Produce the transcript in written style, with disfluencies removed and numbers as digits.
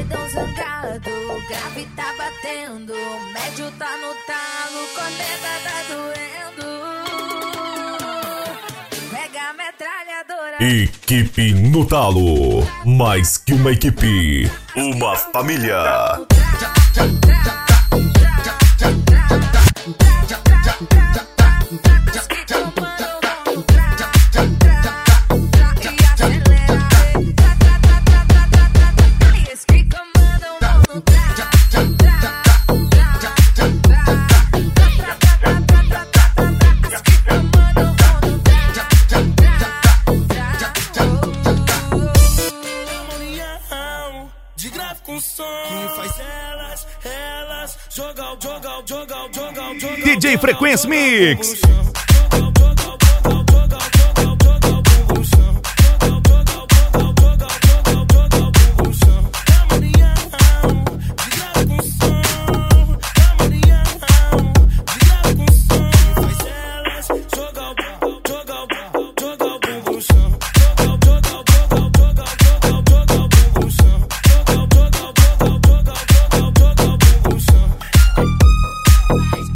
Paredão zangado, grave tá batendo, médio tá no talo, corneta tá doendo. Pega a metralhadora. Equipe no talo, mais que uma equipe, uma família. De grave com som que faz elas jogar. DJ Frequência Mix.